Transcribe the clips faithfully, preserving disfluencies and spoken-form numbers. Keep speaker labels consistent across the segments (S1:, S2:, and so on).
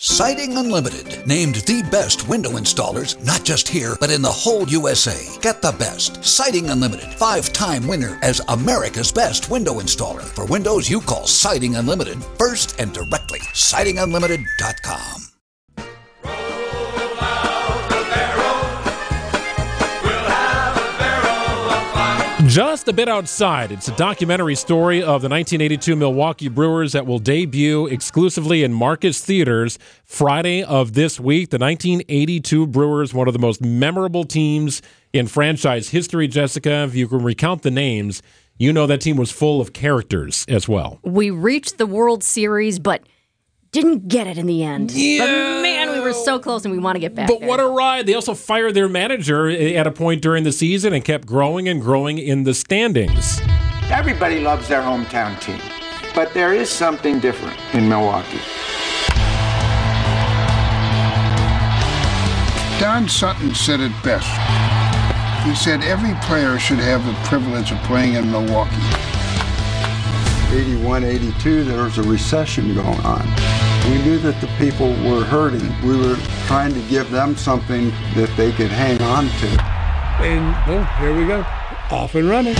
S1: Siding Unlimited, named the best window installers, not just here, but in the whole U S A. Get the best. Siding Unlimited, five-time winner as America's best window installer. For windows you call Siding Unlimited first and directly. siding unlimited dot com.
S2: Just a Bit Outside. It's a documentary story of the nineteen eighty-two Milwaukee Brewers that will debut exclusively in Marcus Theaters Friday of this week. The nineteen eighty-two Brewers, one of the most memorable teams in franchise history, Jessica. If you can recount the names, you know that team was full of characters as well.
S3: We reached the World Series, but didn't get it in the end.
S2: Yeah.
S3: But man, we were so close, and we want to get back
S2: But
S3: there.
S2: what a ride. They also fired their manager at a point during the season and kept growing and growing in the standings.
S4: Everybody loves their hometown team, but there is something different in Milwaukee.
S5: Don Sutton said it best. He said every player should have the privilege of playing in Milwaukee.
S6: eighty-one, eighty-two, there was a recession going on. We knew that the people were hurting. We were trying to give them something that they could hang on to.
S7: And well, here we go, off and running.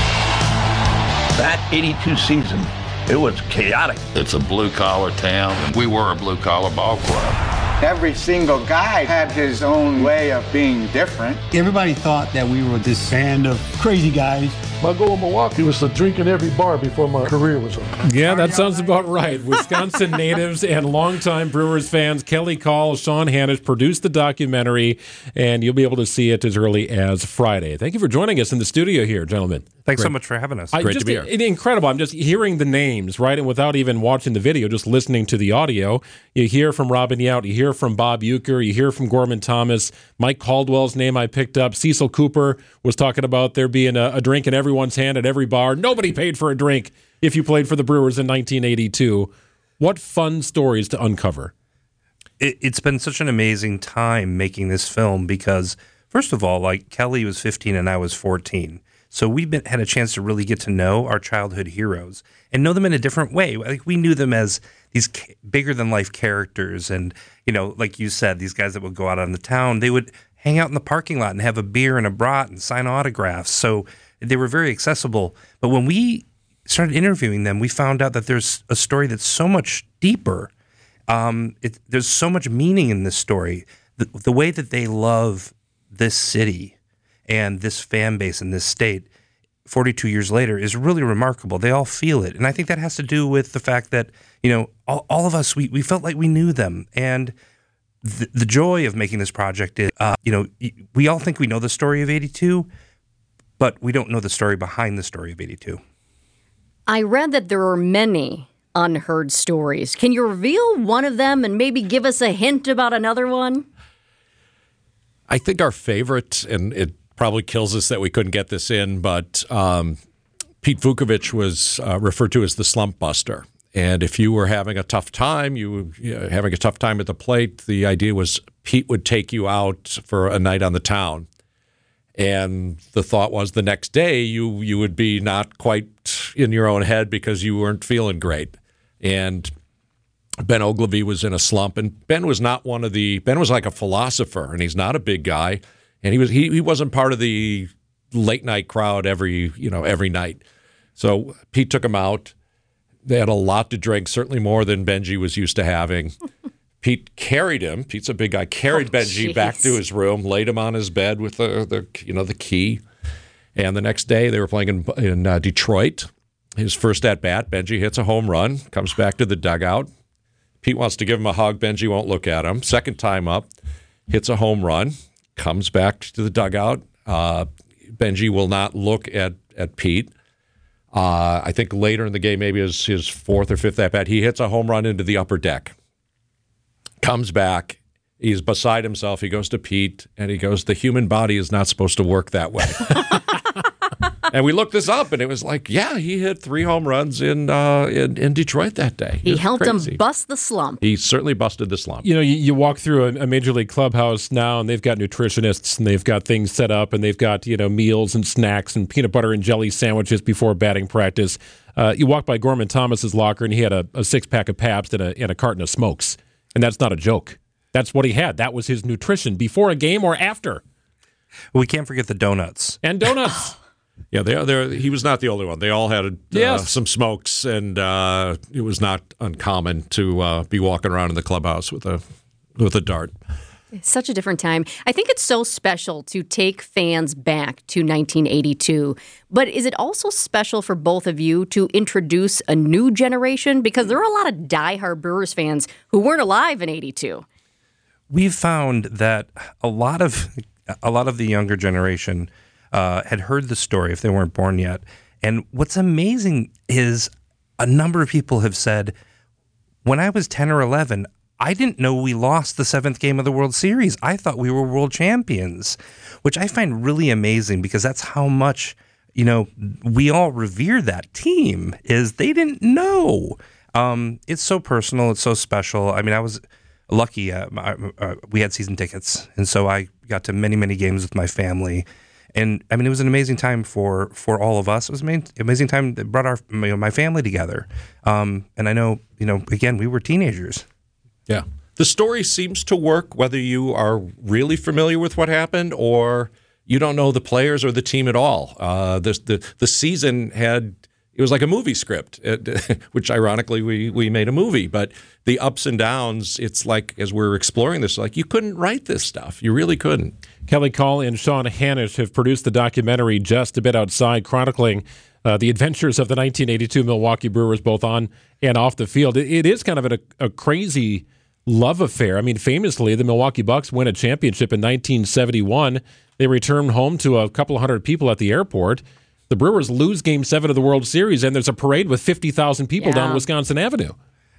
S8: That eighty-two season, it was chaotic.
S9: It's a blue-collar town, and we were a blue-collar ball club.
S4: Every single guy had his own way of being different.
S10: Everybody thought that we were this band of crazy guys.
S7: My goal in Milwaukee was to drink in every bar before my career was over.
S2: Yeah, that sounds about right. Wisconsin natives and longtime Brewers fans Kelly Call, Sean Hannish produced the documentary, and you'll be able to see it as early as Friday. Thank you for joining us in the studio here, gentlemen.
S11: Thanks
S2: Great.
S11: so much for having us.
S2: I,
S11: Great
S2: just,
S11: to be here.
S2: It, incredible. I'm just hearing the names, right? And without even watching the video, just listening to the audio, you hear from Robin Yount, you hear from Bob Uecker, you hear from Gorman Thomas, Mike Caldwell's name I picked up. Cecil Cooper was talking about there being a, a drink in everyone's hand at every bar. Nobody paid for a drink if you played for the Brewers in nineteen eighty-two. What fun stories to uncover.
S11: It, it's been such an amazing time making this film because, first of all, like Kelly was fifteen and I was fourteen. So we've been, had a chance to really get to know our childhood heroes and know them in a different way. Like we knew them as these ca- bigger than life characters. And, you know, like you said, these guys that would go out on the town, they would hang out in the parking lot and have a beer and a brat and sign autographs. So they were very accessible. But when we started interviewing them, we found out that there's a story that's so much deeper. Um, it, there's so much meaning in this story. The, the way that they love this city and this fan base in this state forty-two years later is really remarkable. They all feel it. And I think that has to do with the fact that, you know, all, all of us, we, we felt like we knew them. And the, the joy of making this project is, uh, you know, we all think we know the story of eighty-two, but we don't know the story behind the story of eighty-two.
S3: I read that there are many unheard stories. Can you reveal one of them and maybe give us a hint about another one?
S12: I think our favorite, and it probably kills us that we couldn't get this in, but um, Pete Vukovich was uh, referred to as the slump buster. And if you were having a tough time, you, you know, having a tough time at the plate, the idea was Pete would take you out for a night on the town. And the thought was the next day you you would be not quite in your own head because you weren't feeling great. And Ben Oglivie was in a slump, and Ben was not one of the Ben was like a philosopher, and he's not a big guy, and he was he he wasn't part of the late night crowd every you know every night. So Pete took him out. They had a lot to drink, certainly more than Benji was used to having. Pete carried him. Pete's a big guy. Carried oh, Benji geez. back to his room, laid him on his bed with the, the you know the key. And the next day they were playing in, in uh, Detroit. His first at bat, Benji hits a home run, comes back to the dugout. Pete wants to give him a hug. Benji won't look at him. Second time up, hits a home run, comes back to the dugout. Uh, Benji will not look at at Pete. Uh, I think later in the game, maybe his his fourth or fifth at bat, he hits a home run into the upper deck. Comes back, he's beside himself. He goes to Pete, and he goes, "The human body is not supposed to work that way." And we looked this up, and it was like, yeah, he hit three home runs in uh, in, in Detroit that day.
S3: He helped
S12: crazy.
S3: him bust the slump.
S12: He certainly busted the slump.
S2: You know, you, you walk through a, a major league clubhouse now, and they've got nutritionists, and they've got things set up, and they've got, you know, meals and snacks and peanut butter and jelly sandwiches before batting practice. Uh, you walk by Gorman Thomas's locker, and he had a, a six-pack of Pabst and a, and a carton of Smokes And that's not a joke. That's what he had. That was his nutrition before a game or after.
S11: We can't forget the donuts.
S2: And donuts.
S12: Yeah, they, they're, he was not the only one. They all had uh,
S2: yes.
S12: some smokes, and uh, it was not uncommon to uh, be walking around in the clubhouse with a with a dart.
S3: It's such a different time. I think it's so special to take fans back to nineteen eighty-two. But is it also special for both of you to introduce a new generation? Because there are a lot of diehard Brewers fans who weren't alive in eighty-two.
S11: We've found that a lot of a lot of the younger generation uh, had heard the story if they weren't born yet. And what's amazing is a number of people have said, when I was ten or eleven, I didn't know we lost the seventh game of the World Series. I thought we were world champions, which I find really amazing because that's how much, you know, we all revere that team, is they didn't know. Um, it's so personal. It's so special. I mean, I was lucky. Uh, I, uh, we had season tickets, and so I got to many, many games with my family. And I mean, it was an amazing time for, for all of us. It was an amazing time that brought our you know, my family together. Um, and I know, you know, again, we were teenagers.
S12: Yeah. The story seems to work whether you are really familiar with what happened or you don't know the players or the team at all. Uh, the, the the season had, it was like a movie script, it, which ironically we, we made a movie. But the ups and downs, it's like, as we're exploring this, like you couldn't write this stuff. You really couldn't.
S2: Kelly Call and Sean Hanisch have produced the documentary Just a Bit Outside, chronicling uh, the adventures of the nineteen eighty-two Milwaukee Brewers, both on and off the field. It, it is kind of a, a crazy love affair. I mean, famously, the Milwaukee Bucks win a championship in nineteen seventy-one. They return home to a couple of hundred people at the airport. The Brewers lose Game seven of the World Series, and there's a parade with fifty thousand people yeah. down Wisconsin Avenue.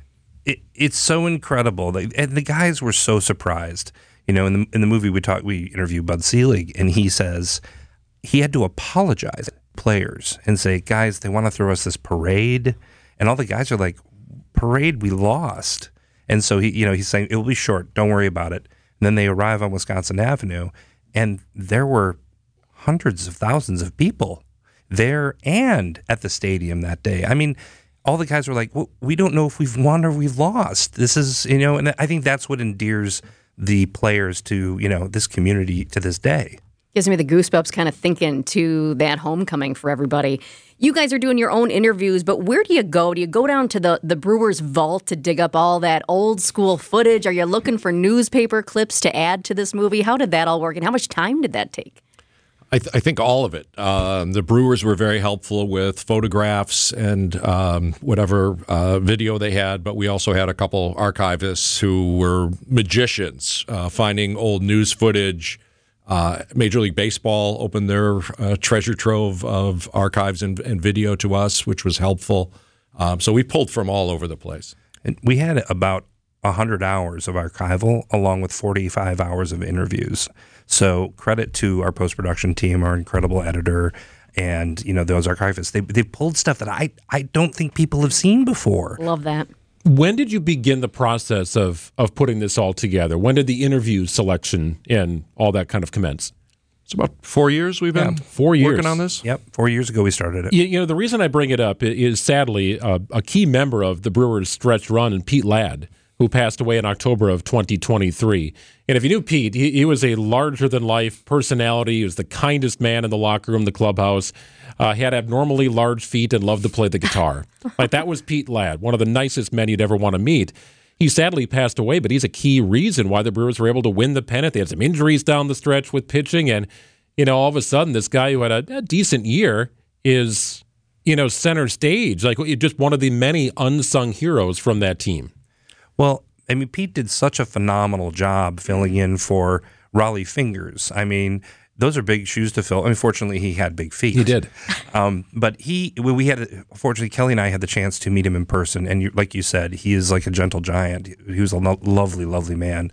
S11: It, it's so incredible. They, and the guys were so surprised. You know, in the in the movie we talk, we interview Bud Selig, and he says he had to apologize to players and say, guys, they want to throw us this parade. And all the guys are like, parade, we lost. And so he, you know, he's saying it will be short. Don't worry about it. And then they arrive on Wisconsin Avenue, and there were hundreds of thousands of people there and at the stadium that day. I mean, all the guys were like, well, "We don't know if we've won or we've lost. This is, you know," and I think that's what endears the players to, you know, this community to this day.
S3: Gives me the goosebumps kind of thinking to that homecoming for everybody. You guys are doing your own interviews, but where do you go? Do you go down to the, the Brewers vault to dig up all that old school footage? Are you looking for newspaper clips to add to this movie? How did that all work, and how much time did that take?
S12: I, th- I think all of it. Um, the Brewers were very helpful with photographs and um, whatever uh, video they had, but we also had a couple archivists who were magicians, uh, finding old news footage. Uh, Major League Baseball opened their uh, treasure trove of archives and, and video to us, which was helpful. Um, so we pulled from all over the place.
S11: And we had about one hundred hours of archival along with forty-five hours of interviews. So credit to our post-production team, our incredible editor, and you know those archivists. They they pulled stuff that I, I don't think people have seen before.
S3: Love that.
S2: When did you begin the process of of putting this all together? When did the interview selection and all that kind of commence?
S12: It's about four years we've been
S2: yeah, four years.
S12: working on this.
S11: Yep, four years ago we started it.
S2: You, you know, the reason I bring it up is sadly uh, a key member of the Brewers stretch run, and Pete Ladd, who passed away in October of twenty twenty-three. And if you knew Pete, he, he was a larger-than-life personality. He was the kindest man in the locker room, the clubhouse. Uh, he had abnormally large feet and loved to play the guitar. Like, that was Pete Ladd, one of the nicest men you'd ever want to meet. He sadly passed away, but he's a key reason why the Brewers were able to win the pennant. They had some injuries down the stretch with pitching, and, you know, all of a sudden, this guy who had a, a decent year is, you know, center stage. Like, just one of the many unsung heroes from that team.
S11: Well, I mean, Pete did such a phenomenal job filling in for Raleigh Fingers. I mean, those are big shoes to fill. Unfortunately, he had big feet.
S2: He did.
S11: Um, but he, we had, fortunately, Kelly and I had the chance to meet him in person. And you, like you said, he is like a gentle giant. He was a lo- lovely, lovely man.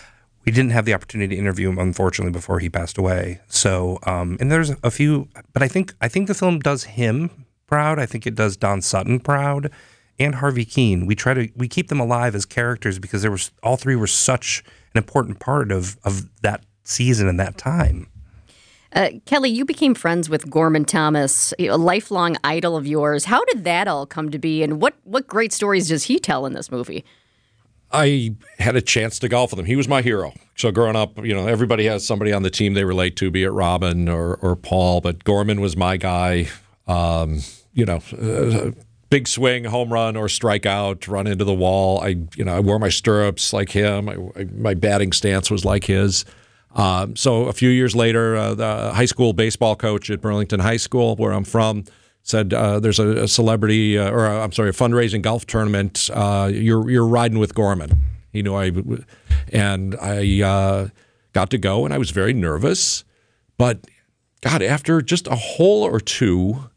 S11: We didn't have the opportunity to interview him, unfortunately, before he passed away. So, um, and there's a few, but I think I think the film does him proud. I think it does Don Sutton proud. And Harvey Keene. We try to we keep them alive as characters because there was all three were such an important part of of that season and that time.
S3: Uh, Kelly, you became friends with Gorman Thomas, a lifelong idol of yours. How did that all come to be, and what what great stories does he tell in this movie?
S12: I had a chance to golf with him. He was my hero. So growing up, you know, everybody has somebody on the team they relate to, be it Robin or, or Paul, but Gorman was my guy. Um, you know, uh, big swing, home run or strikeout, run into the wall. I, you know, I wore my stirrups like him. I, I, my batting stance was like his. Um, so a few years later, uh, the high school baseball coach at Burlington High School, where I'm from, said uh, there's a, a celebrity, uh, or a, I'm sorry, a fundraising golf tournament. Uh, you're you're riding with Gorman. He knew I, and I uh, got to go, and I was very nervous. But God, after just a hole or two,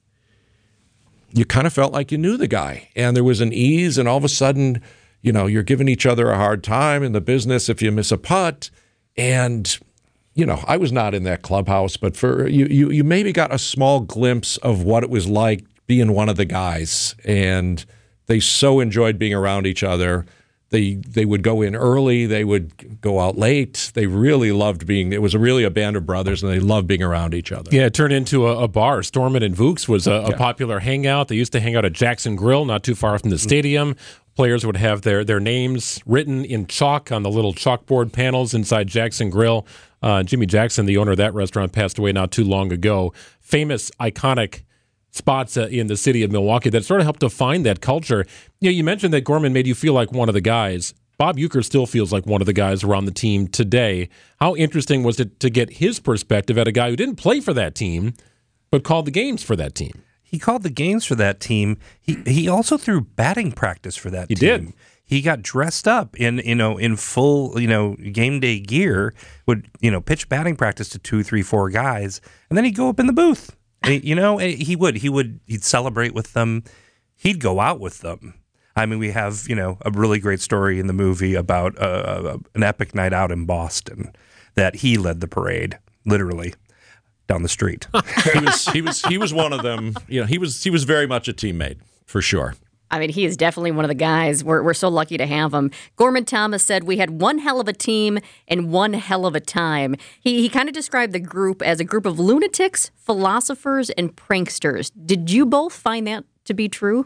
S12: you kind of felt like you knew the guy, and there was an ease, and all of a sudden, you know, you're giving each other a hard time in the business if you miss a putt, and you know, I was not in that clubhouse, but for you, you, you maybe got a small glimpse of what it was like being one of the guys, and they so enjoyed being around each other. They they would go in early, they would go out late. They really loved being. It was really a band of brothers, and they loved being around each other.
S2: Yeah, it turned into a, a bar. Stormin and Vooks was a, a
S12: Yeah.
S2: popular hangout. They used to hang out at Jackson Grill, not too far from the stadium. Players would have their their names written in chalk on the little chalkboard panels inside Jackson Grill. Uh, Jimmy Jackson, the owner of that restaurant, passed away not too long ago. Famous, iconic spots uh, in the city of Milwaukee that sort of helped define that culture. You know, you mentioned that Gorman made you feel like one of the guys. Bob Uecker still feels like one of the guys around the team today. How interesting was it to get his perspective at a guy who didn't play for that team, but called the games for that team?
S11: He called the games for that team. He he also threw batting practice for that
S2: He
S11: team.
S2: did.
S11: He got dressed up in you know in full you know game day gear. Would you know pitch batting practice to two, three, four guys, and then he'd go up in the booth. And, you know he would he would he'd celebrate with them. He'd go out with them. I mean, we have you know a really great story in the movie about uh, an epic night out in Boston that he led the parade, literally down the street.
S12: he was he was he was one of them. You know, he was he was very much a teammate for sure.
S3: I mean, he is definitely one of the guys. We're we're so lucky to have him. Gorman Thomas said we had one hell of a team and one hell of a time. He he kind of described the group as a group of lunatics, philosophers, and pranksters. Did you both find that to be true?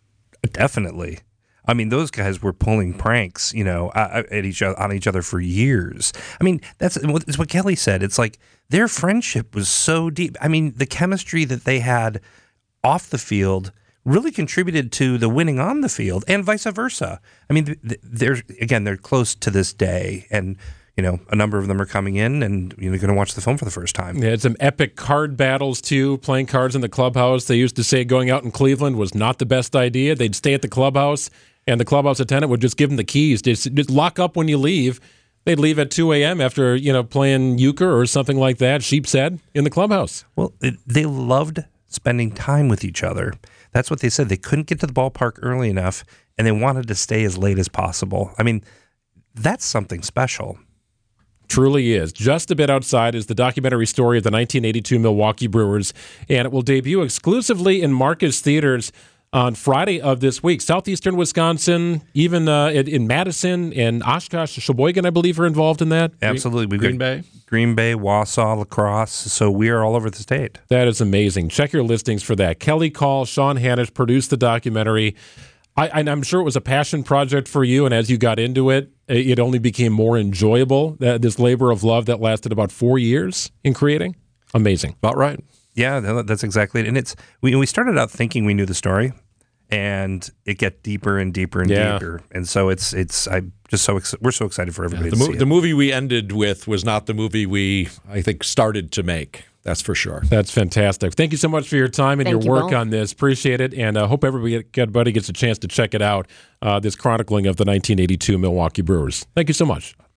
S11: Definitely. I mean, those guys were pulling pranks, you know, at each other, on each other for years. I mean, that's it's what Kelly said. It's like their friendship was so deep. I mean, the chemistry that they had off the field really contributed to the winning on the field, and vice versa. I mean, they're again, they're close to this day, and you know, a number of them are coming in, and you're going to watch the film for the first time.
S2: Yeah, it's some epic card battles too, playing cards in the clubhouse. They used to say going out in Cleveland was not the best idea. They'd stay at the clubhouse, and the clubhouse attendant would just give them the keys. Just, just lock up when you leave. They'd leave at two a.m. after, you know, playing euchre or something like that, sheep's head, in the clubhouse.
S11: Well, it, they loved spending time with each other. That's what they said. They couldn't get to the ballpark early enough, and they wanted to stay as late as possible. I mean, that's something special.
S2: Truly is. Just a Bit Outside is the documentary story of the nineteen eighty-two Milwaukee Brewers, and it will debut exclusively in Marcus Theaters on Friday of this week. Southeastern Wisconsin, even uh, in, in Madison and Oshkosh, Sheboygan, I believe, are involved in that.
S11: Absolutely. We've
S12: Green
S11: got
S12: Bay.
S11: Green Bay, Wausau, La Crosse. So we are all over the state.
S2: That is amazing. Check your listings for that. Kelly Call, Sean Hannish produced the documentary. I, and I'm sure it was a passion project for you, and as you got into it, it only became more enjoyable, uh, this labor of love that lasted about four years in creating. Amazing.
S12: About right.
S11: Yeah, that's exactly it. And it's we we started out thinking we knew the story, and it get deeper and deeper and
S2: Yeah.
S11: deeper. And so it's it's I just so ex- we're so excited for everybody
S12: The,
S11: to
S12: mo-
S11: see it.
S12: the movie we ended with was not the movie we, I think, started to make. That's for sure.
S2: That's fantastic. Thank you so much for your time and
S3: Thank
S2: your
S3: you
S2: work
S3: both.
S2: on this. Appreciate it, and uh, hope everybody, everybody gets a chance to check it out, uh, this chronicling of the nineteen eighty-two Milwaukee Brewers. Thank you so much.